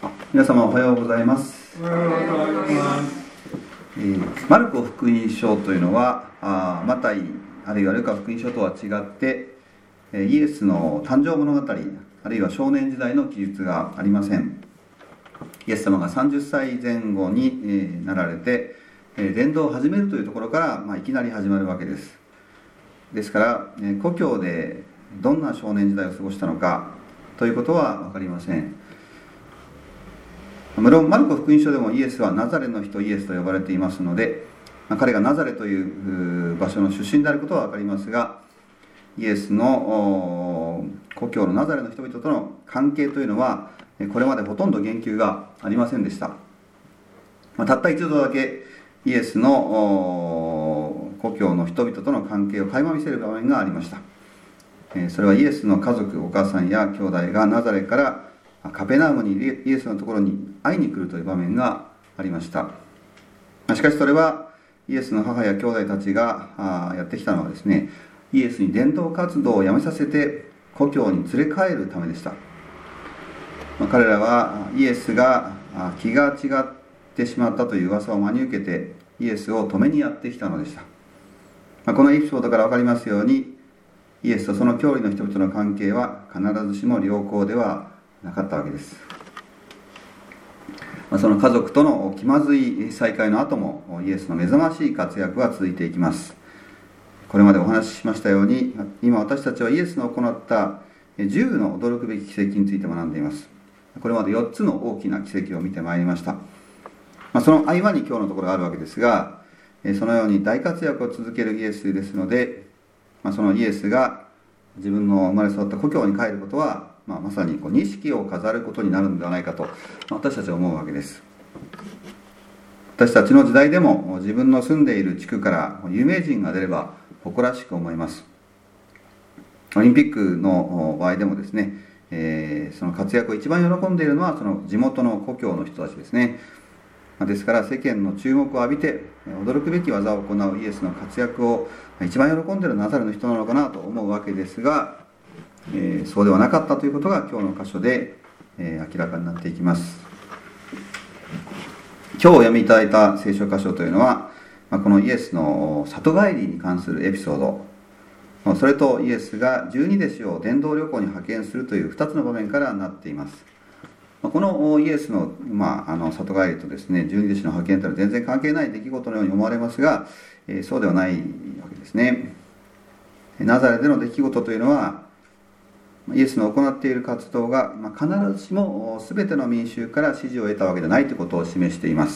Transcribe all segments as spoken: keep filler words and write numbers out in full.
皆様おはようございます。おはようございます。えー、マルコ福音書というのはあマタイあるいはルカ福音書とは違って、えー、イエスの誕生物語あるいは少年時代の記述がありません。イエス様がさんじゅっさいぜん後に、えー、なられて、えー、伝道を始めるというところから、まあ、いきなり始まるわけです。ですから、えー、故郷でどんな少年時代を過ごしたのかということは分かりません。無論マルコ福音書でもイエスはナザレの人イエスと呼ばれていますので、彼がナザレという場所の出身であることは分かりますが、イエスの故郷のナザレの人々との関係というのはこれまでほとんど言及がありませんでした。たった一度だけイエスの故郷の人々との関係を垣間見せる場面がありました。それはイエスの家族、お母さんや兄弟がナザレからカペナウムにイエスのところに会いに来るという場面がありました。しかしそれはイエスの母や兄弟たちがやってきたのはですね、イエスに伝道活動をやめさせて故郷に連れ帰るためでした。彼らはイエスが気が違ってしまったという噂を真に受けてイエスを止めにやってきたのでした。このエピソードから分かりますように、イエスとその郷里の人々の関係は必ずしも良好ではなかったわけです。その家族との気まずい再会の後もイエスの目覚ましい活躍は続いていきます。これまでお話ししましたように、今私たちはイエスの行ったじゅうの驚くべき奇跡について学んでいます。これまでよっつの大きな奇跡を見てまいりました。その合間に今日のところがあるわけですが、そのように大活躍を続けるイエスですので、そのイエスが自分の生まれ育った故郷に帰ることはまあ、まさにこう錦を飾ることになるのではないかと私たちは思うわけです。私たちの時代でも自分の住んでいる地区から有名人が出れば誇らしく思います。オリンピックの場合でもですね、えー、その活躍を一番喜んでいるのはその地元の故郷の人たちですね。ですから世間の注目を浴びて驚くべき技を行うイエスの活躍を一番喜んでいるナザレの人なのかなと思うわけですが、えー、そうではなかったということが今日の箇所で、えー、明らかになっていきます。今日お読みいただいた聖書箇所というのは、まあ、このイエスの里帰りに関するエピソード、それとイエスが十二弟子を伝道旅行に派遣するというふたつの場面からなっています。まあ、このイエスの、まあ、あの里帰りとですね、十二弟子の派遣というのは全然関係ない出来事のように思われますが、えー、そうではないわけですね。ナザレでの出来事というのはイエスの行っている活動が必ずしも全ての民衆から支持を得たわけではないということを示しています。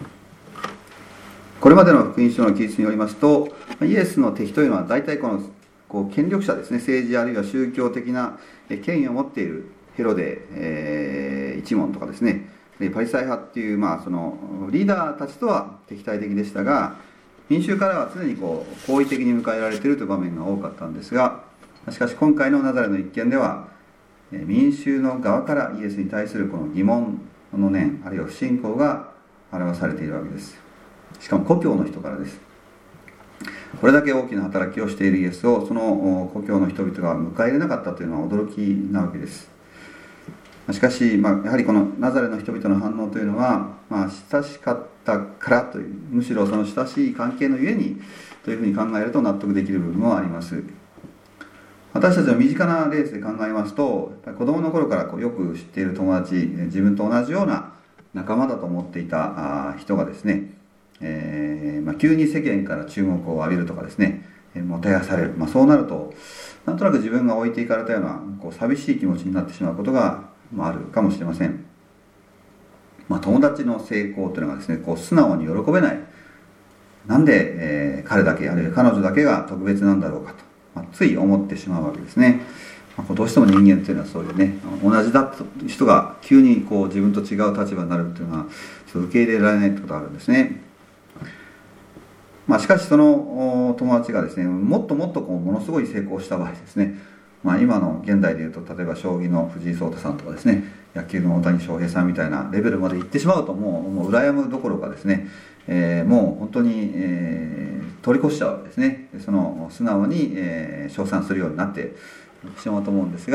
これまでの福音書の記述によりますと、イエスの敵というのは大体このこう権力者ですね、政治あるいは宗教的な権威を持っているヘロデ、えー、一門とかですね、パリサイ派っていう、まあ、そのリーダーたちとは敵対的でしたが、民衆からは常にこう好意的に迎えられているという場面が多かったんですが、しかし今回のナザレの一件では民衆の側からイエスに対するこの疑問の念あるいは不信仰が表されているわけです。しかも故郷の人からです。これだけ大きな働きをしているイエスをその故郷の人々が迎え入れなかったというのは驚きなわけです。しかし、まあ、やはりこのナザレの人々の反応というのは、まあ、親しかったからという、むしろその親しい関係のゆえにというふうに考えると納得できる部分もあります。私たちの身近な例で考えますと、子供の頃からこうよく知っている友達、自分と同じような仲間だと思っていた人がですね、えーまあ、急に世間から注目を浴びるとかですね、もてあされる、まあ、そうなるとなんとなく自分が置いていかれたようなこう寂しい気持ちになってしまうことが、まあ、あるかもしれません。まあ、友達の成功というのがですね、こう素直に喜べない、なんで、えー、彼だけあるいは彼女だけが特別なんだろうかと、まあ、つい思ってしまうわけですね。まあ、どうしても人間というのはそういうね、同じだった人が急にこう自分と違う立場になるというのはちょっと受け入れられないということがあるんですね。まあ、しかしその友達がですね、もっともっとこうものすごい成功した場合ですね、まあ、今の現代でいうと例えば将棋の藤井聡太さんとかですね、野球の大谷翔平さんみたいなレベルまで行ってしまうともう、もう羨むどころかですね、えー、もう本当に、えー、通り越しちゃうわけですね。その素直に、えー、称賛するようになってしまうと思うんですが、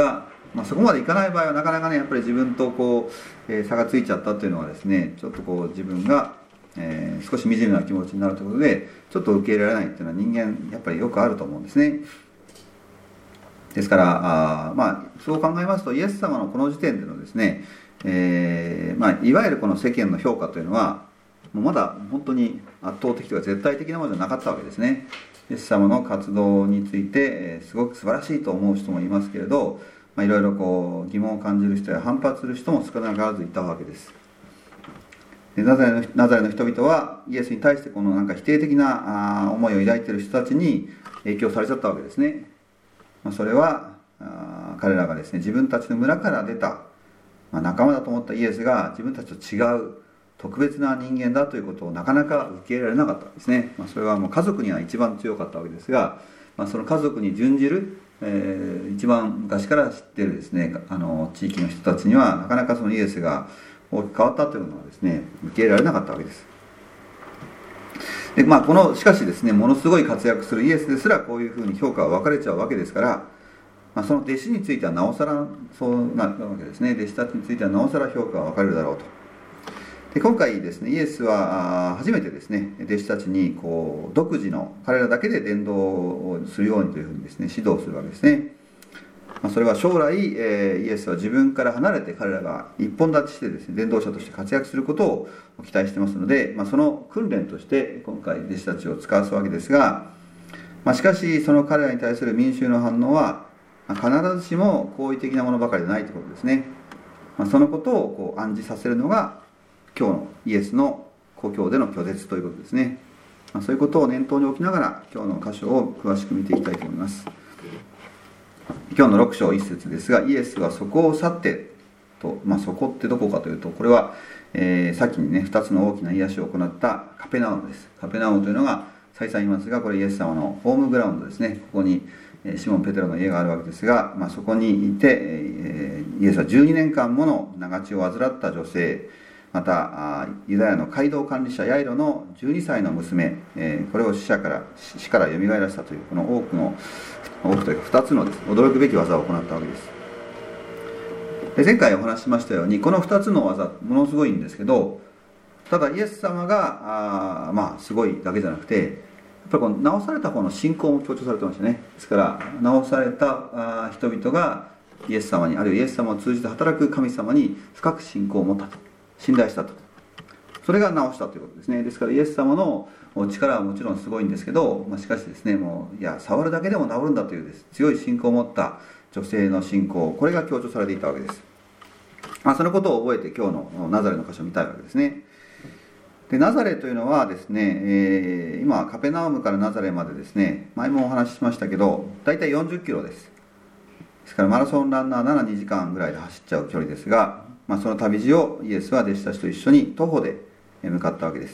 まあ、そこまでいかない場合はなかなかねやっぱり自分とこう、えー、差がついちゃったというのはですね、ちょっとこう自分が、えー、少し惨めな気持ちになるということでちょっと受け入れられないっていうのは人間やっぱりよくあると思うんですね。ですからあ、まあ、そう考えますとイエス様のこの時点でのですね、えーまあ、いわゆるこの世間の評価というのはもうまだ本当に圧倒的というか絶対的なものじゃなかったわけですね。イエス様の活動について、えー、すごく素晴らしいと思う人もいますけれど、まあ、いろいろこう疑問を感じる人や反発する人も少なからずいたわけです。でナザレの、ナザレの人々はイエスに対してこのなんか否定的なあ思いを抱いている人たちに影響されちゃったわけですね。まあ、それはあ彼らがですね自分たちの村から出た、まあ、仲間だと思ったイエスが自分たちと違う特別な人間だということをなかなか受け入れられなかったんですね。まあ、それはもう家族には一番強かったわけですが、まあ、その家族に準じる、えー、一番昔から知っているですねあの地域の人たちにはなかなかそのイエスが大きく変わったというのはですね受け入れられなかったわけです。で、まあ、このしかしですねものすごい活躍するイエスですらこういうふうに評価が分かれちゃうわけですから、まあ、その弟子についてはなおさらそうなるわけですね。弟子たちについてはなおさら評価が分かれるだろうと。で今回ですねイエスは初めてですね弟子たちにこう独自の彼らだけで伝道をするようにというふうにですね指導するわけですね。まあ、それは将来、えー、イエスは自分から離れて彼らが一本立ちしてですね伝道者として活躍することを期待してますので、まあ、その訓練として今回弟子たちを使わすわけですが、まあ、しかしその彼らに対する民衆の反応は必ずしも好意的なものばかりでないということですね。まあ、そのことをこう暗示させるのが今日のイエスの故郷での拒絶ということですね。まあ、そういうことを念頭に置きながら今日の箇所を詳しく見ていきたいと思います。今日のろく章いっ節ですが、イエスはそこを去ってと、まあ、そこってどこかというと、これは、えー、先にねふたつの大きな癒しを行ったカペナウムです。カペナウムというのが再三言いますが、これイエス様のホームグラウンドですね。ここにシモン・ペテロの家があるわけですが、まあ、そこにいて、えー、イエスはじゅうにねんかんもの長血を患った女性、またユダヤの街道管理者ヤイロのじゅうにさいの娘、えー、これを死者から死からよみがえらせたという、この多くの多くというかふたつのです、ね、驚くべき技を行ったわけです。で前回お話ししましたようにこのふたつの技ものすごいんですけど、ただイエス様があまあすごいだけじゃなくて、やっぱりこの治された方の信仰も強調されてましたね。ですから治された人々がイエス様に、あるいはイエス様を通じて働く神様に深く信仰を持ったと、信頼したと、それが治したということですね。ですからイエス様の力はもちろんすごいんですけど、まあ、しかしですねもういや触るだけでも治るんだというです強い信仰を持った女性の信仰、これが強調されていたわけです。まあ、そのことを覚えて今日のナザレの箇所を見たいわけですね。でナザレというのはですね、えー、今カペナウムからナザレまでですね、前もお話ししましたけど大体よんじゅっキロです。ですからマラソンランナーならにじかんぐらいで走っちゃう距離ですが、まあ、その旅路をイエスは弟子たちと一緒に徒歩で向かったわけです。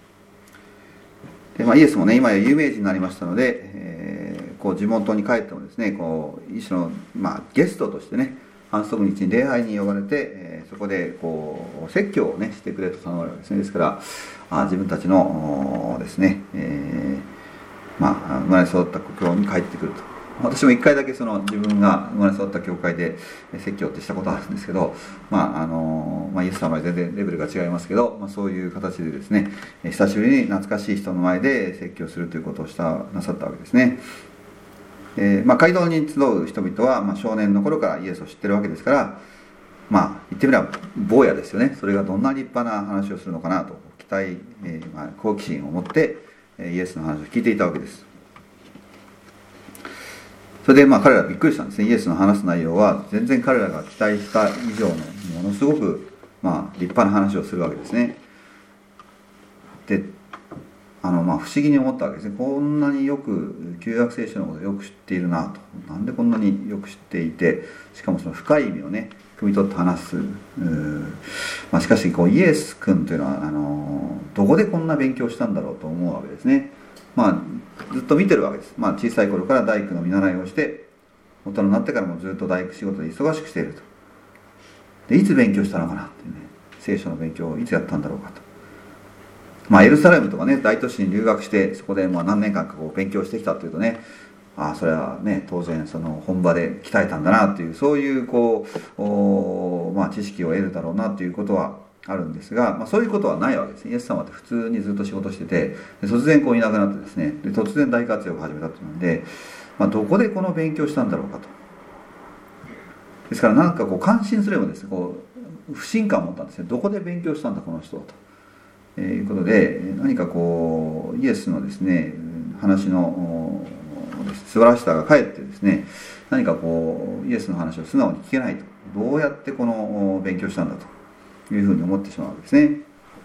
で、まあ、イエスもね今や有名人になりましたので、えー、こう地元に帰ってもですねこう一種の、まあ、ゲストとしてね安息日に礼拝に呼ばれて、えー、そこでこう説教をねしてくれと頼まれるわけですね。ですからあ自分たちのですね、えー、まあ生まれ育った故郷に帰ってくると。私も一回だけその自分が生まれ育った教会で説教ってしたことあるんですけど、まああのまあ、イエス様は全然レベルが違いますけど、まあ、そういう形でですね久しぶりに懐かしい人の前で説教するということをしたなさったわけですね。えーまあ、街道に集う人々は、まあ、少年の頃からイエスを知ってるわけですから、まあ言ってみれば坊やですよね。それがどんな立派な話をするのかなと期待、えーまあ、好奇心を持ってイエスの話を聞いていたわけです。それでまあ彼らはびっくりしたんですね。イエスの話す内容は全然彼らが期待した以上のものすごくまあ立派な話をするわけですね。であのまあ不思議に思ったわけですね。こんなによく旧約聖書のことをよく知っているなと、なんでこんなによく知っていて、しかもその深い意味をね汲み取って話す。まあ、しかしこうイエス君というのはあのどこでこんな勉強したんだろうと思うわけですね。まあ、ずっと見てるわけです。まあ、小さい頃から大工の見習いをして大人になってからもずっと大工仕事で忙しくしていると。でいつ勉強したのかなっていうね、聖書の勉強をいつやったんだろうかと。まあエルサレムとかね大都市に留学してそこでまあ何年間かこう勉強してきたというとね、 ああそれはね当然その本場で鍛えたんだなっていうそういうこう、まあ、知識を得るだろうなということはあるんですが、まあ、そういうことはないわけですね。イエス様って普通にずっと仕事しててで突然こういなくなってですねで突然大活躍を始めたというので、まあ、どこでこの勉強したんだろうかと。ですからなんかこう感心すればですねこう不信感を持ったんですね。どこで勉強したんだこの人はと、えー、いうことで何かこうイエスのですね話の素晴らしさがかえってですね何かこうイエスの話を素直に聞けないとどうやってこの勉強したんだというふうに思ってしまうわけですね。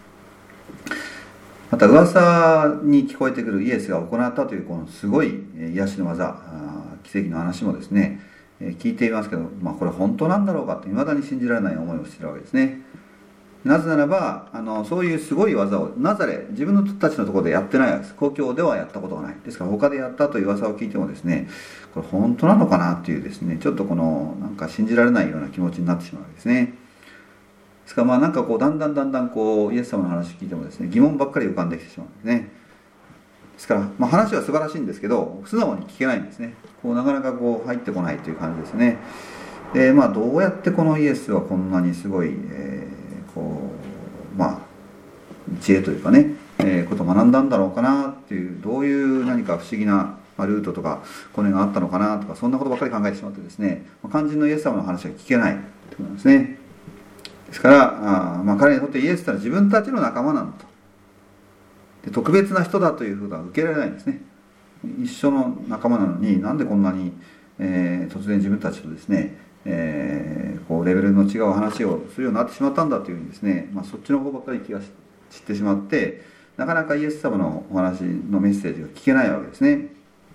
また噂に聞こえてくるイエスが行ったというこのすごい癒しの技奇跡の話もですね聞いていますけど、まあ、これ本当なんだろうかと未だに信じられない思いをしているわけですね。なぜならばあのそういうすごい技をナザレ自分のたちのところでやってないわけです。故郷ではやったことがないですから他でやったという噂を聞いてもですねこれ本当なのかなっていうですねちょっとこのなんか信じられないような気持ちになってしまうわけですね。ですからまあなんかこうだんだんだんだんこうイエス様の話を聞いてもですね疑問ばっかり浮かんできてしまうんですね。ですから、まあ、話は素晴らしいんですけど素直に聞けないんですね。こうなかなかこう入ってこないという感じですね。でまあどうやってこのイエスはこんなにすごい、えー、こうまあ知恵というかね、えー、ことを学んだんだろうかなっていうどういう何か不思議なルートとかコネがあったのかなとかそんなことばっかり考えてしまってですね肝心のイエス様の話が聞けないということなんですね。ですからあ、まあ、彼にとってイエスというのは自分たちの仲間なんだとで特別な人だというふうには受けられないんですね。一緒の仲間なのになんでこんなに、えー、突然自分たちとですね、えー、こうレベルの違う話をするようになってしまったんだというふうにですね、まあ、そっちの方ばっかり気が散ってしまってなかなかイエス様のお話のメッセージが聞けないわけですね。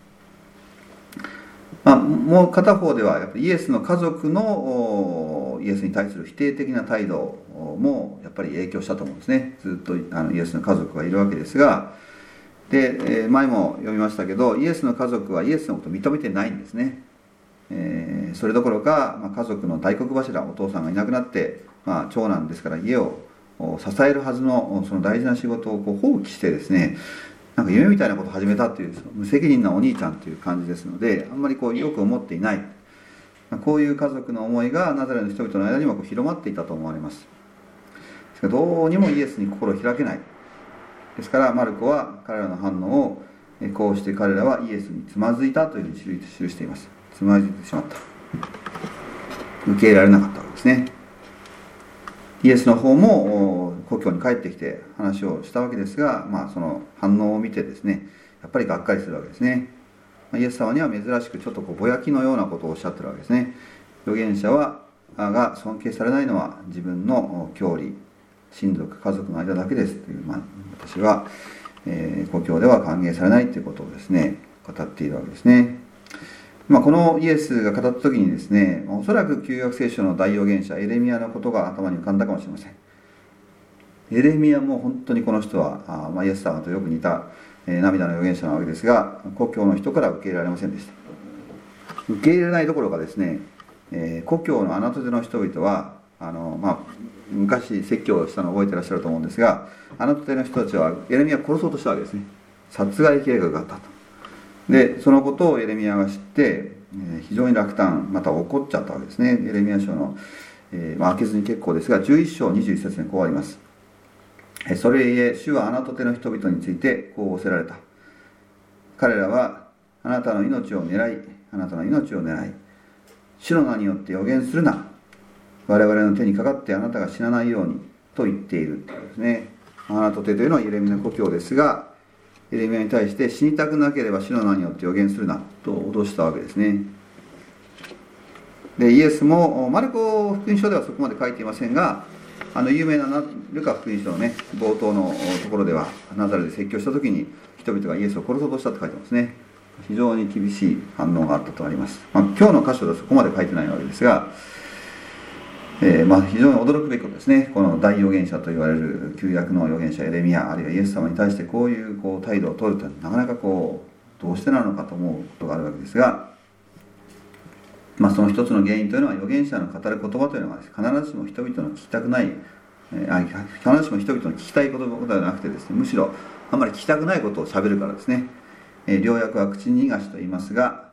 まあ、もう片方ではやっぱりイエスの家族のイエスに対する否定的な態度もやっぱり影響したと思うんですね。ずっとあのイエスの家族がいるわけですがで前も読みましたけどイエスの家族はイエスのことを認めてないんですね。えー、それどころか、まあ、家族の大黒柱お父さんがいなくなって、まあ、長男ですから家を支えるはずのその大事な仕事をこう放棄してですねなんか夢みたいなことを始めたという無責任なお兄ちゃんという感じですのであんまりこうよく思っていないこういう家族の思いがナザレの人々の間にもこう広まっていたと思われます。ですからどうにもイエスに心を開けないですからマルコは彼らの反応をこうして彼らはイエスにつまずいたというふうに記しています。つまずいてしまった受け入れられなかったわけですね。イエスの方も故郷に帰ってきて話をしたわけですが、まあ、その反応を見てですねやっぱりがっかりするわけですね。イエス様には珍しくちょっとこうぼやきのようなことをおっしゃってるわけですね。預言者はが尊敬されないのは自分の郷里親族家族の間だけですという、まあ、私は、えー、故郷では歓迎されないということをですね語っているわけですね。まあ、このイエスが語った時にですねおそらく旧約聖書の大預言者エレミヤのことが頭に浮かんだかもしれません。エレミヤも本当にこの人はあ、まあ、イエス様とよく似た、えー、涙の預言者なわけですが故郷の人から受け入れられませんでした。受け入れないどころかですね、えー、故郷の穴手の人々はあの、まあ、昔説教をしたのを覚えてらっしゃると思うんですが穴手の人たちはエレミヤを殺そうとしたわけですね。殺害計画があったと。でそのことをエレミヤが知って、えー、非常に落胆また怒っちゃったわけですね。エレミヤ書の、えーまあ、開けずに結構ですがじゅういっ章にじゅういっ節にこうあります。それゆえ主はあなた手の人々についてこう仰せられた。彼らはあなたの命を狙いあなたの命を狙い主の名によって予言するな我々の手にかかってあなたが死なないようにと言っているというですね。あなた手というのはエレミヤの故郷ですがエレミヤに対して死にたくなければ主の名によって予言するなと脅したわけですね。でイエスもマルコ福音書ではそこまで書いていませんがあの有名なルカ福音書のね冒頭のところではナザレで説教した時に人々がイエスを殺そうとしたと書いてますね。非常に厳しい反応があったとあります、まあ、今日の箇所ではそこまで書いてないわけですが、えーまあ、非常に驚くべきことですね。この大預言者と言われる旧約の預言者エレミヤあるいはイエス様に対してこういう、こう態度を取るとなかなかこうどうしてなのかと思うことがあるわけですが、まあ、その一つの原因というのは預言者の語る言葉というのが必ずしも人々の聞きたくない、えー、必ずしも人々の聞きたい言葉ではなくてですねむしろあんまり聞きたくないことをしゃべるからですね。えー、良薬は口に逃がしと言いますが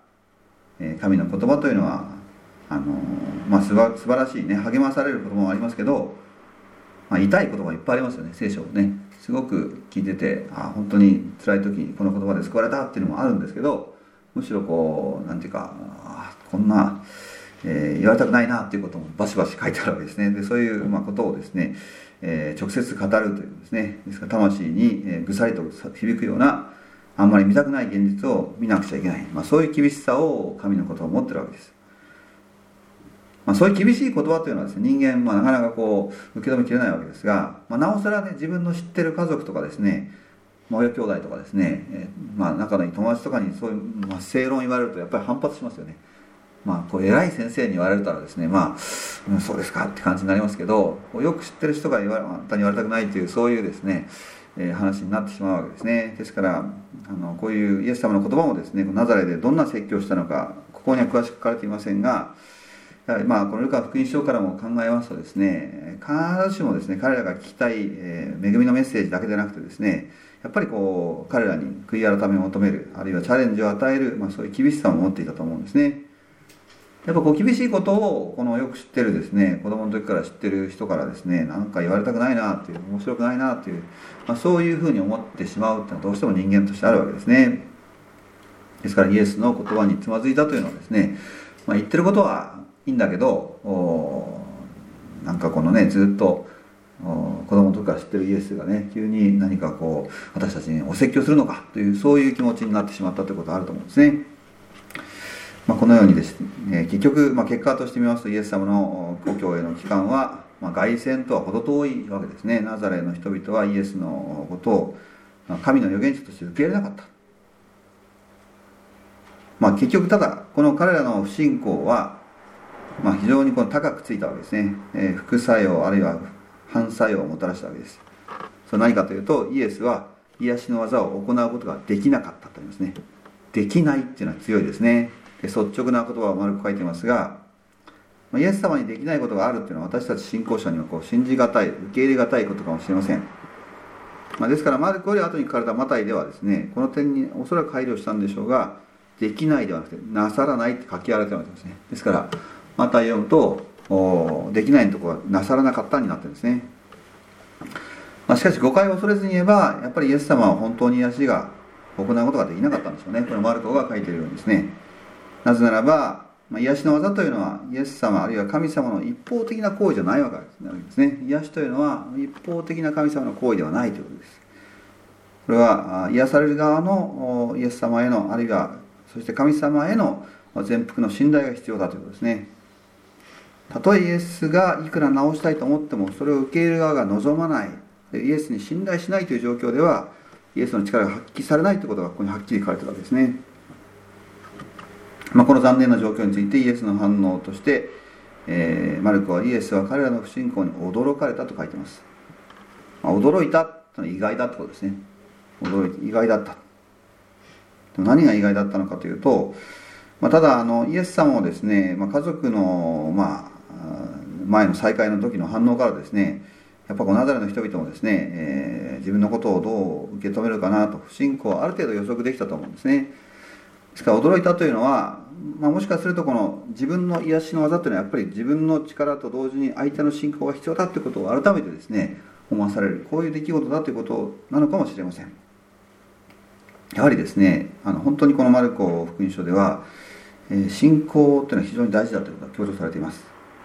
神の言葉というのはあの、まあ、すば素晴らしいね、励まされる言葉もありますけど、まあ、痛い言葉いっぱいありますよね。聖書をねすごく聞いてて、あ本当に辛い時にこの言葉で救われたっていうのもあるんですけど、むしろこうなんていうか、あこんな、えー、言われたくないなっていうこともバシバシ書いてあるわけですね。でそういう、まあ、ことをですね、えー、直接語るというですね、ですから魂に、えー、ぐさりと響くような、あんまり見たくない現実を見なくちゃいけない、まあ、そういう厳しさを神の言葉を持ってるわけです。まあ、そういう厳しい言葉というのはですね、人間、まあ、なかなかこう受け止めきれないわけですが、まあ、なおさらね、自分の知ってる家族とかですね、親兄弟とかですね、えーまあ、仲のいい友達とかにそういう、まあ、正論言われるとやっぱり反発しますよね。まあ、こう偉い先生に言われたらですね、まあ、うん、そうですかって感じになりますけど、よく知ってる人が言われあんたに言われたくないという、そういうですね、えー、話になってしまうわけですね。ですからあのこういうイエス様の言葉もですね、ナザレでどんな説教をしたのか、ここには詳しく書かれていませんが、やはりまあこのルカ福音書からも考えますとですね、必ずしもですね、彼らが聞きたい、えー、恵みのメッセージだけでなくてですね、やっぱりこう彼らに悔い改めを求める、あるいはチャレンジを与える、まあ、そういう厳しさを持っていたと思うんですね。やっぱこう厳しいことをこのよく知ってるですね、子供の時から知ってる人からですね、なんか言われたくないなっていう、面白くないなっていう、まあ、そういうふうに思ってしまうっていうのはどうしても人間としてあるわけですね。ですからイエスの言葉につまずいたというのはですね、まあ、言ってることはいいんだけど、なんかこのねずっと子供の時から知ってるイエスがね、急に何かこう私たちにお説教するのかという、そういう気持ちになってしまったということがあると思うんですね。まあ、このようにですね、結局、まあ、結果としてみますと、イエス様の故郷への帰還は、まあ、凱旋とは程遠いわけですね。ナザレの人々はイエスのことを神の預言者として受け入れなかった。まあ、結局ただこの彼らの不信仰は、まあ、非常にこの高くついたわけですね。えー、副作用あるいは反作用をもたらしたわけです。それ何かというと、イエスは癒しの技を行うことができなかったと言いますね。できないっていうのは強いですね。で率直な言葉を丸く書いてますが、イエス様にできないことがあるっていうのは、私たち信仰者にはこう信じがたい、受け入れがたいことかもしれません。まあ、ですからマルコより後に書かれたマタイではですね、この点におそらく配慮したんでしょうが、できないではなくてなさらないって書き荒れてますね。ですからマタイ読むと、できないのところはなさらなかったになってるんですね。まあ、しかし誤解を恐れずに言えば、やっぱりイエス様は本当に癒しが行うことができなかったんでしょうね。このマルコが書いているようにですね。なぜならば、まあ、癒しの技というのはイエス様あるいは神様の一方的な行為じゃないわけですね。癒しというのは一方的な神様の行為ではないということです。これは癒される側のイエス様への、あるいはそして神様への全幅の信頼が必要だということですね。たとえイエスがいくら治したいと思っても、それを受け入れる側が望まない、イエスに信頼しないという状況では、イエスの力が発揮されないということがここにはっきり書かれているわけですね。まあ、この残念な状況についてイエスの反応として、えー、マルコはイエスは彼らの不信仰に驚かれたと書いています。まあ、驚いたというのは意外だってことですね。驚いて意外だった。でも何が意外だったのかというと、まあ、ただあのイエス様もですね、まあ、家族の、まあ、前の再会の時の反応からですね、やっぱこのナザレの人々もですね、えー、自分のことをどう受け止めるかなと、不信仰をある程度予測できたと思うんですね。ですから驚いたというのは、まあ、もしかするとこの自分の癒しの技というのはやっぱり自分の力と同時に相手の信仰が必要だということを改めてですね思わされる、こういう出来事だということなのかもしれません。やはりですね、あの本当にこのマルコ福音書では、えー、信仰というのは非常に大事だということが強調されています。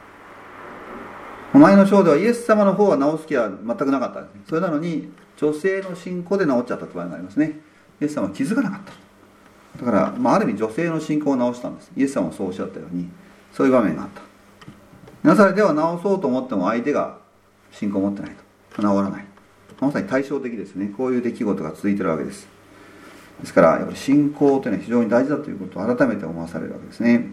前の章ではイエス様の方は治す気は全くなかったんですね。それなのに女性の信仰で治っちゃったという場合がありますね。イエス様は気づかなかった。だから、まあ、ある意味女性の信仰を治したんです。イエス様もそうおっしゃったように、そういう場面があった。ナザレでは治そうと思っても相手が信仰を持ってないと治らない。まさに対照的ですね。こういう出来事が続いているわけです。ですからやっぱり信仰というのは非常に大事だということを改めて思わされるわけですね。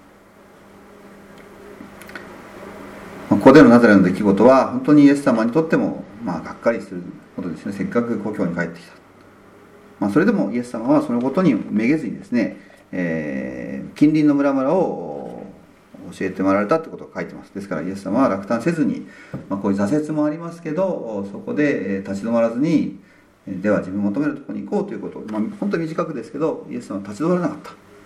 ここでのナザレの出来事は本当にイエス様にとっても、まあ、がっかりすることですね。せっかく故郷に帰ってきた。まあ、それでもイエス様はそのことにめげずにですね、えー、近隣の村々を教えてもらわれたということを書いてます。ですからイエス様は落胆せずに、まあ、こういう挫折もありますけど、そこで立ち止まらずに、では自分を求めるところに行こうということを、まあ、本当に短くですけどイエス様は立ち止まらなかった。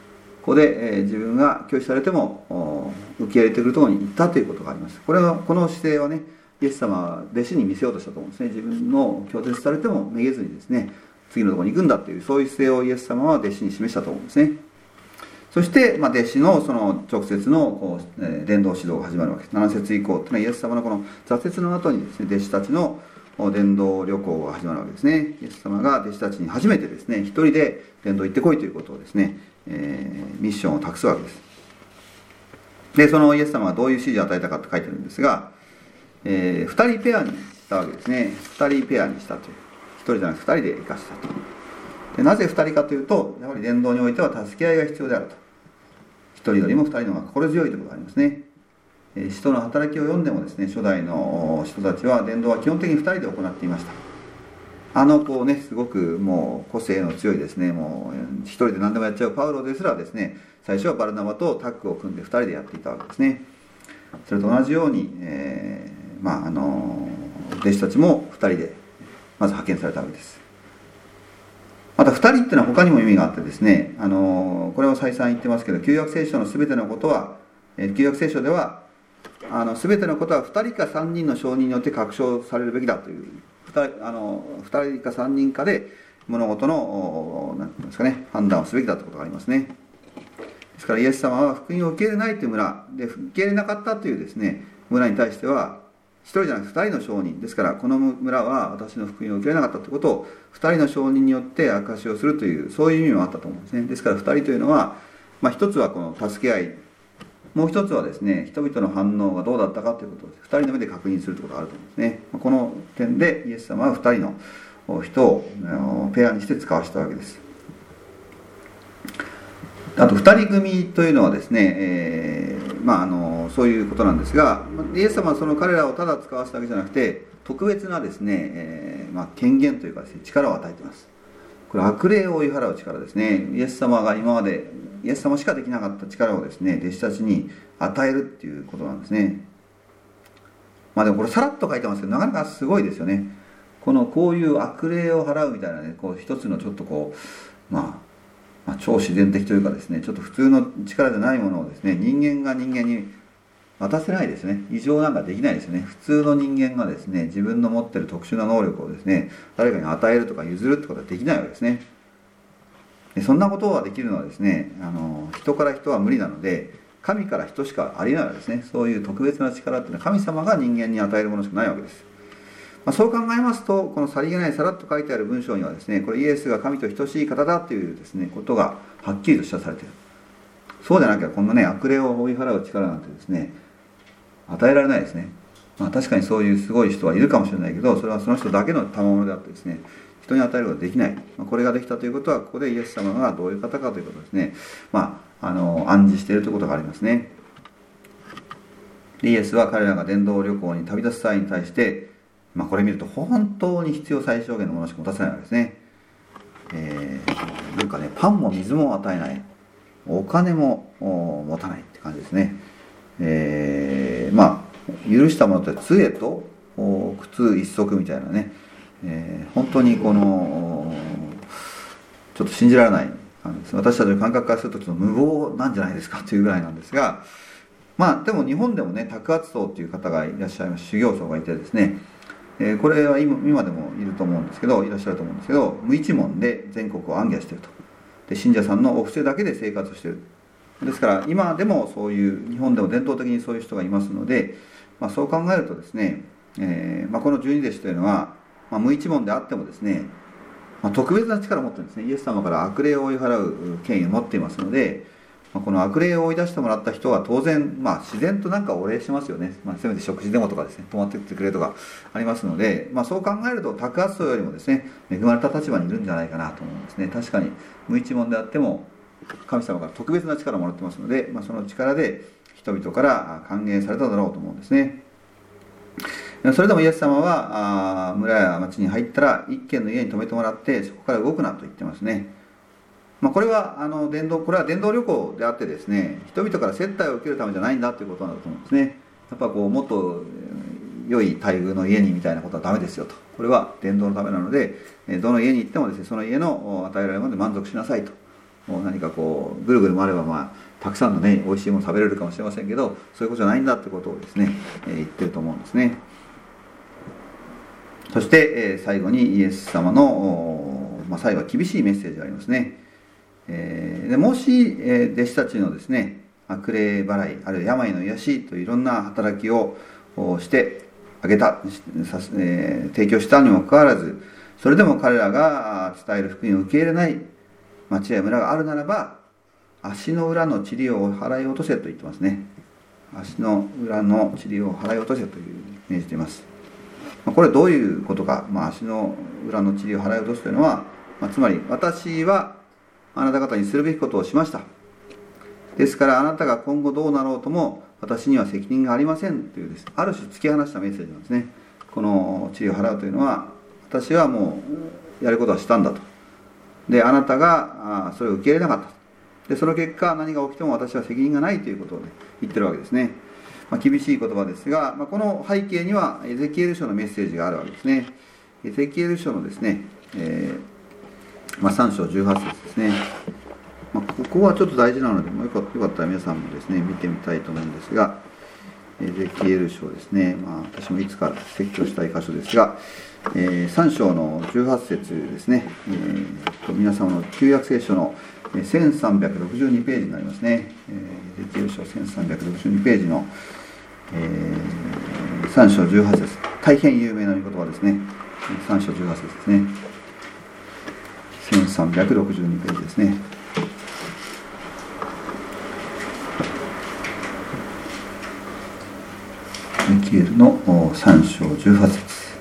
ここで、えー、自分が拒否されても受け入れてくるところに行ったということがあります。これはこの姿勢はね、イエス様は弟子に見せようとしたと思うんですね。自分の拒絶されてもめげずにですね、次のところに行くんだという、そういう姿勢をイエス様は弟子に示したと思うんですね。そして、まあ、弟子のその直接のこう、えー、伝道指導が始まるわけです。なな節以降というのはイエス様のこの挫折の後にですね、弟子たちの伝道旅行が始まるわけですね。イエス様が弟子たちに初めてですね、一人で伝道行ってこいということをですね、えー、ミッションを託すわけです。で、そのイエス様がどういう指示を与えたかって書いてるんですが、えー、ふたりペアにしたわけですね。ふたりペアにしたという。ひとりじゃなくふたりで行かせたと。で、なぜふたりかというと、やはり伝道においては助け合いが必要であると。ひとりよりもふたりの方が心強いということがありますね。えー、使徒の働きを読んでもですね、初代の人たちは伝道は基本的にふたりで行っていました。あのこうね、すごくもう個性の強いですね、もう一人で何でもやっちゃうパウロですらですね、最初はバルナバとタッグを組んでふたりでやっていたわけですね。それと同じように、えー、まああの弟子たちもふたりでまず派遣されたわけです。またふたりっていうのは他にも意味があってですね、あのこれを再三言ってますけど、旧約聖書の全てのことは、旧約聖書ではあの全てのことはふたりかさんにんの証人によって確証されるべきだという、ふたりあのふたりかさんにんかで物事のなんていうんですかね、判断をすべきだということがありますね。ですからイエス様は福音を受け入れないという村で、受け入れなかったというですね村に対してはひとりじゃなくふたりの証人ですから、この村は私の福音を受け入れなかったということをふたりの証人によって証しをするという、そういう意味もあったと思うんですね。ですからふたりというのは、まあ、一つはこの助け合い、もう一つはですね、人々の反応がどうだったかということをふたりの目で確認するということがあると思うんですね。この点でイエス様はふたりの人をペアにして使わせたわけです。あとふたり組というのはですね、えー、まああのそういうことなんですが、イエス様はその彼らをただ使わせたわけじゃなくて、特別なですね、えーまあ、権限というかですね、力を与えています。これ悪霊を追い払う力ですね。イエス様が今までイエス様しかできなかった力をですね、弟子たちに与えるっていうことなんですね。まあでもこれさらっと書いてますけど、なかなかすごいですよね。このこういう悪霊を払うみたいなね、こう一つのちょっとこう、まあ、まあ超自然的というかですね、ちょっと普通の力じゃないものをですね、人間が人間に渡せないですね。異常なんかできないですね。普通の人間がですね、自分の持っている特殊な能力をですね、誰かに与えるとか譲るってことはできないわけですね。でそんなことができるのはですね、あの人から人は無理なので、神から人しかありえないわけですね。そういう特別な力っていうのは神様が人間に与えるものしかないわけです。まあ、そう考えますと、このさりげないさらっと書いてある文章にはですね、これイエスが神と等しい方だというですねことがはっきりと示唆されている。そうじゃなきゃこんなね、悪霊を追い払う力なんてですね、与えられないですね。まあ、確かにそういうすごい人はいるかもしれないけど、それはその人だけの賜物であってですね、人に与えることができない。これができたということは、ここでイエス様がどういう方かということですね、まあ、あの暗示しているということがありますね。イエスは彼らが伝道旅行に旅立つ際に対して、まあ、これ見ると本当に必要最小限のものしか持たせないわけですね。えー、なんかね、パンも水も与えない、お金も持たないって感じですね。えー、まあ許したものって杖と靴一足みたいなね、えー、本当にこのちょっと信じられない感じです。私たちの感覚からするとちょっと無謀なんじゃないですかというぐらいなんですが、まあでも日本でもね、托圧僧という方がいらっしゃいます。修行僧がいてですね、えー、これは 今, 今でもいると思うんですけどいらっしゃると思うんですけど、無一文で全国を行脚していると。で信者さんのお布施だけで生活している。ですから今でもそういう日本でも伝統的にそういう人がいますので、まあ、そう考えるとですね、えーまあ、この十二弟子というのは、まあ、無一文であってもですね、まあ、特別な力を持っているんですね。イエス様から悪霊を追い払う権威を持っていますので、まあ、この悪霊を追い出してもらった人は当然、まあ、自然と何かお礼しますよね。まあ、せめて食事でもとかですね、泊まってきてくれとかありますので、まあ、そう考えると托圧僧よりもですね、恵まれた立場にいるんじゃないかなと思うんですね。確かに無一文であっても神様から特別な力をもらってますので、まあ、その力で人々から歓迎されただろうと思うんですね。それでもイエス様はあ村や町に入ったら一軒の家に泊めてもらって、そこから動くなと言ってますね。まあ、これはあの伝道これは伝道旅行であってですね、人々から接待を受けるためじゃないんだということなんだと思うんですね。やっぱこうもっと良い待遇の家にみたいなことはダメですよと。これは伝道のためなので、どの家に行ってもですね、その家の与えられるもので満足しなさいと何かこうぐるぐる回れば、まあ、たくさんのね美味しいもの食べれるかもしれませんけど、そういうことじゃないんだってことをですね、えー、言ってると思うんですね。そして、えー、最後にイエス様の、まあ、最後は厳しいメッセージがありますね。えー、でもし、えー、弟子たちのですね悪霊払い、あるいは病の癒しといういろんな働きをしてあげた、えー、提供したにもかかわらず、それでも彼らが伝える福音を受け入れない町や村があるならば、足の裏の塵を払い落とせと言ってますね。足の裏の塵を払い落とせという命じています。これはどういうことか、まあ、足の裏の塵を払い落とすというのは、まあ、つまり私はあなた方にするべきことをしました。ですからあなたが今後どうなろうとも私には責任がありませんというです、ある種突き放したメッセージなんですね。この塵を払うというのは、私はもうやることはしたんだと。で、あなたがそれを受け入れなかった。で、その結果何が起きても私は責任がないということを、ね、言ってるわけですね。まあ、厳しい言葉ですが、まあ、この背景にはエゼキエル書のメッセージがあるわけですね。エゼキエル書のですね、えーまあ、さん章じゅうはち節ですね。まあ、ここはちょっと大事なので、もうよかったら皆さんもですね見てみたいと思うんですが、エゼキエル書ですね、まあ、私もいつか説教したい箇所ですが、えー、さん章のじゅうはち節ですね、えー、と皆様の旧約聖書のせんさんびゃくろくじゅうにページになりますね。エゼキエル書せんさんびゃくろくじゅうにページの、えー、さん章じゅうはち節、大変有名な御言葉ですね。さん章じゅうはち節ですね。せんさんびゃくろくじゅうにページですね。エゼキエルのさん章じゅうはち節、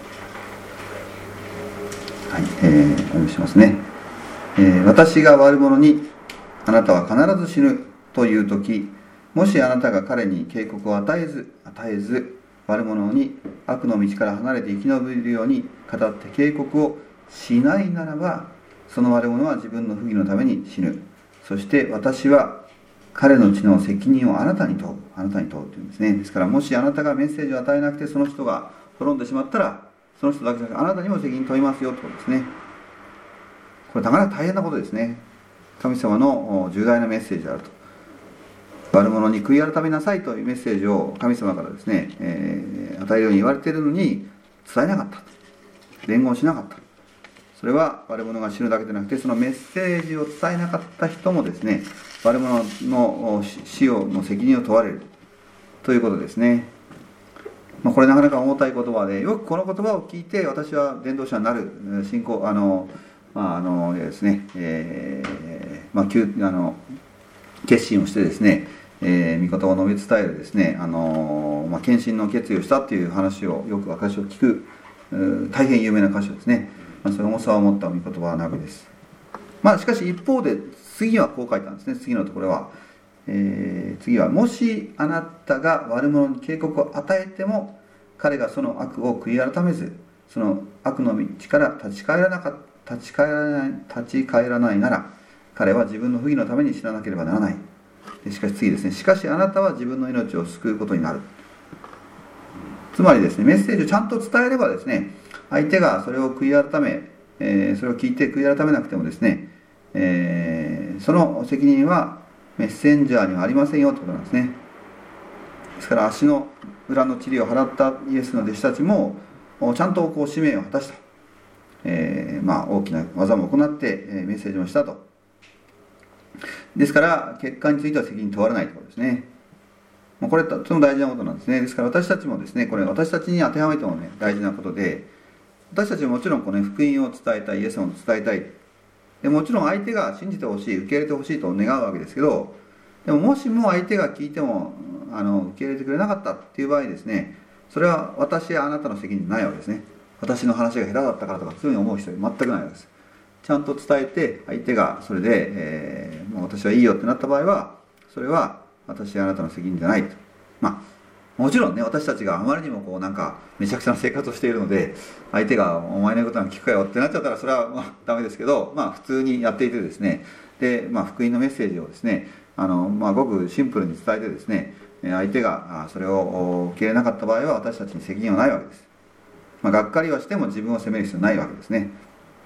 はい、えー、お読みしますね。えー、私が悪者にあなたは必ず死ぬというとき、もしあなたが彼に警告を与えず与えず悪者に悪の道から離れて生き延びるように語って警告をしないならば、その悪者は自分の不義のために死ぬ。そして私は彼の血の責任をあなたに問うあなたに問うというんですね。ですから、もしあなたがメッセージを与えなくてその人が滅んでしまったら、その人だけじゃなくてあなたにも責任問いますよということですね。これなかなか大変なことですね。神様の重大なメッセージであると。悪者に悔い改めなさいというメッセージを神様からですね、えー、与えるように言われているのに伝えなかったと、伝言しなかった。それは悪者が死ぬだけでなくて、そのメッセージを伝えなかった人もですね、悪者の死をの責任を問われるということですね。まあ、これなかなか重たい言葉で、よくこの言葉を聞いて私は伝道者になる信仰あのまああのですね、えー、まああの決心をしてですね、えー、御言葉を述べ伝えるですね、あのまあ献身の決意をしたという話をよく証を聞く大変有名な箇所ですね。まあ、その重さを持った御言葉はなくです。まあしかし一方で次はこう書いたんですね。次のところは、えー、次はもしあなたが悪者に警告を与えても彼がその悪を悔い改めずその悪の道から立ち返らなか立ち返らない立ち返らないなら彼は自分の不義のために死ななければならない。でしかし次ですね、しかしあなたは自分の命を救うことになる。つまりですね、メッセージをちゃんと伝えればですね、相手がそれを悔い改め、えー、それを聞いて悔い改めなくてもですね、えー、その責任はメッセンジャーにはありませんよということなんですね。ですから足の裏の塵を払ったイエスの弟子たちもちゃんとこう使命を果たした、えーまあ、大きな技も行ってメッセージもしたと。ですから結果については責任問われないということですね。これとても大事なことなんですね。ですから私たちもですね、これ私たちに当てはめてもね大事なことで、私たちももちろんこの福音を伝えたい、イエス様を伝えたい、でもちろん相手が信じてほしい、受け入れてほしいと願うわけですけど、でももしも相手が聞いてもあの受け入れてくれなかったっていう場合ですね、それは私やあなたの責任じゃないわけですね。私の話が下手だったからとかそういうふうに思う人は全くないわけです。ちゃんと伝えて相手がそれで、えー、もう私はいいよってなった場合は、それは私やあなたの責任じゃないと。まあもちろんね、私たちがあまりにもこうなんかめちゃくちゃな生活をしているので、相手がお前の言うことなんか聞くかよってなっちゃったらそれはまあダメですけど、まあ普通にやっていてですね、で、まあ、福音のメッセージをですね、あの、まあ、ごくシンプルに伝えてですね、相手がそれを受け入れなかった場合は私たちに責任はないわけです。まあ、がっかりはしても自分を責める必要はないわけですね。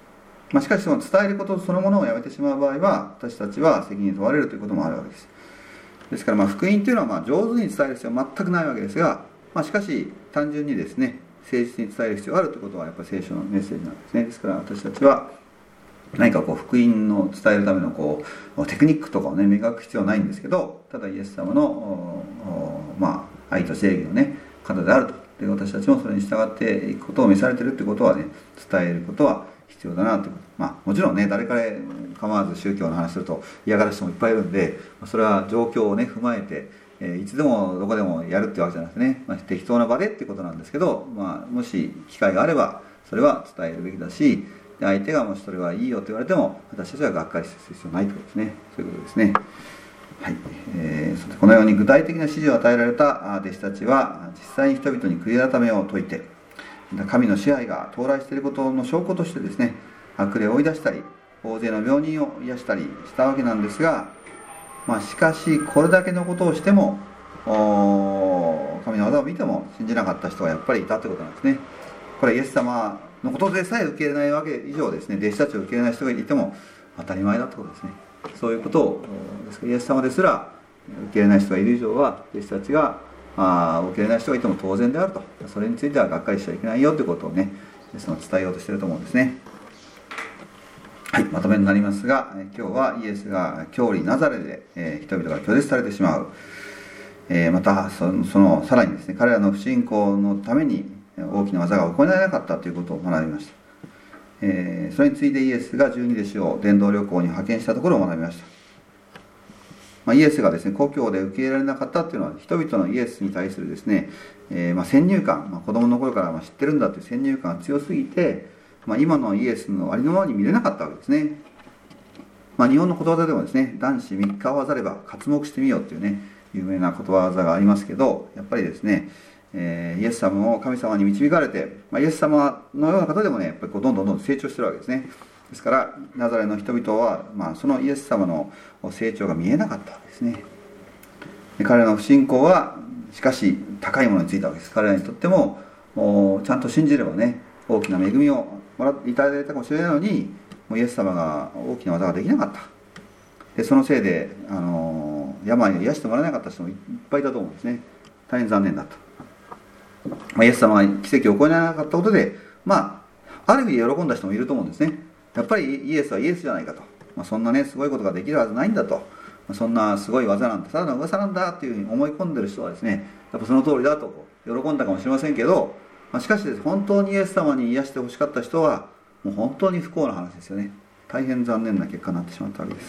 まあ、しかしその伝えることそのものをやめてしまう場合は私たちは責任を問われるということもあるわけです。ですからまあ福音というのはまあ上手に伝える必要は全くないわけですが、まあ、しかし単純にですね誠実に伝える必要があるということはやっぱり聖書のメッセージなんですね。ですから私たちは何かこう福音を伝えるためのこうテクニックとかをね磨く必要はないんですけど、ただイエス様のまあ愛と正義のね方であると、で私たちもそれに従っていくことを召されているということはね伝えることは必要だなということ。まあもちろんね誰から構わず宗教の話すると嫌がる人もいっぱいいるんで、それは状況をね踏まえて、えー、いつでもどこでもやるっていうわけじゃなくてね、まあ、適当な場でっていうことなんですけど、まあ、もし機会があればそれは伝えるべきだし、相手がもしそれはいいよと言われても私たちはがっかりする必要ないということですね。そういうことですね。はい、えー、このように具体的な指示を与えられた弟子たちは実際に人々に悔い改めを説いて、神の支配が到来していることの証拠としてですね悪霊を追い出したり大勢の病人を癒したりしたわけなんですが、まあ、しかしこれだけのことをしても神の技を見ても信じなかった人がやっぱりいたということなんですね。これはイエス様のことでさえ受け入れないわけ以上ですね、弟子たちを受け入れない人がいても当たり前だということですね。そういうことをですからイエス様ですら受け入れない人がいる以上は弟子たちがあ受け入れない人がいても当然であると、それについてはがっかりしちゃいけないよということをねイエス様は伝えようとしていると思うんですね。はい、まとめになりますが、今日はイエスが教理ナザレで、えー、人々が拒絶されてしまう、えー、またその、そのさらにですね彼らの不信仰のために大きな技が行えなかったということを学びました。えー、それについてイエスが十二弟子を伝道旅行に派遣したところを学びました。まあ、イエスがですね故郷で受け入れられなかったというのは人々のイエスに対するですね、えー、まあ先入観、まあ、子供の頃からまあ知ってるんだという先入観が強すぎて、まあ、今のイエスのありのままに見れなかったわけですね。まあ、日本のことわざでもですね男子三日合わざれば刮目してみようというね有名なことわざがありますけど、やっぱりですねえー、イエス様も神様に導かれて、まあ、イエス様のような方でもねやっぱりこうどんどんどんどん成長してるわけですね。ですからナザレの人々は、まあ、そのイエス様の成長が見えなかったわけですね。で彼らの不信仰はしかし高いものについたわけです。彼らにとってもちゃんと信じればね大きな恵みをもらっていただいたかもしれないのに、もうイエス様が大きな技ができなかった。でそのせいであの病を癒してもらえなかった人もいっぱいいたと思うんですね。大変残念だと。まあ、イエス様が奇跡を起こらなかったことで、まあ、ある意味で喜んだ人もいると思うんですね。やっぱりイエスはイエスじゃないかと、まあ、そんなねすごいことができるはずないんだと、まあ、そんなすごい技なんてただの噂なんだっていうふうに思い込んでる人はですねやっぱその通りだと喜んだかもしれませんけど、まあ、しかしです、本当にイエス様に癒してほしかった人はもう本当に不幸な話ですよね。大変残念な結果になってしまったわけです。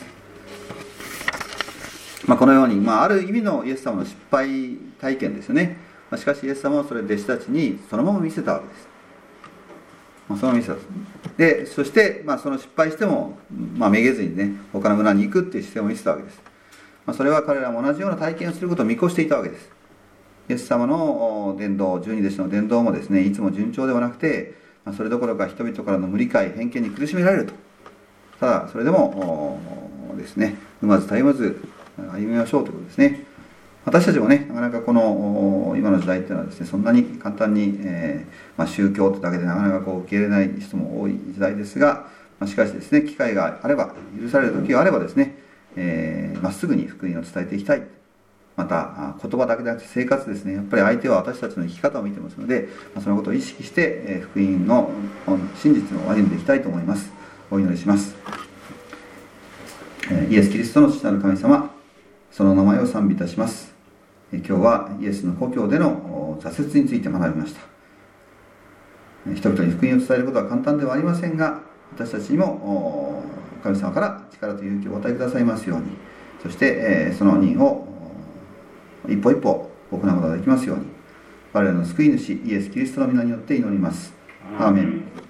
まあ、このように、まあ、ある意味のイエス様の失敗体験ですよね。しかしイエス様はそれを弟子たちにそのまま見せたわけです。まあ、そのまま見せたで、そして、まあ、その失敗しても、まあ、めげずにね他の村に行くっていう姿勢を見せたわけです。まあ、それは彼らも同じような体験をすることを見越していたわけです。イエス様の伝道、十二弟子の伝道もですねいつも順調ではなくて、まあ、それどころか人々からの無理解偏見に苦しめられると。ただそれでもですね踏まずたゆまず歩みましょうということですね。私たちもねなかなかこの今の時代っていうのはですねそんなに簡単に、えーまあ、宗教というだけでなかなかこう受け入れない人も多い時代ですが、まあ、しかしですね機会があれば許される時があればですねま、えー、っすぐに福音を伝えていきたい。また言葉だけでなくて生活ですね、やっぱり相手は私たちの生き方を見てますので、まあ、そのことを意識して、えー、福音の真実を歩んでいきたいと思います。お祈りします。イエス・キリストの父なる神様、その名前を賛美いたします。今日はイエスの故郷での挫折について学びました。人々に福音を伝えることは簡単ではありませんが、私たちにも神様から力と勇気をお与えくださいますように、そしてその任を一歩一歩行うことができますように、我々の救い主イエス・キリストの皆によって祈ります。アーメン。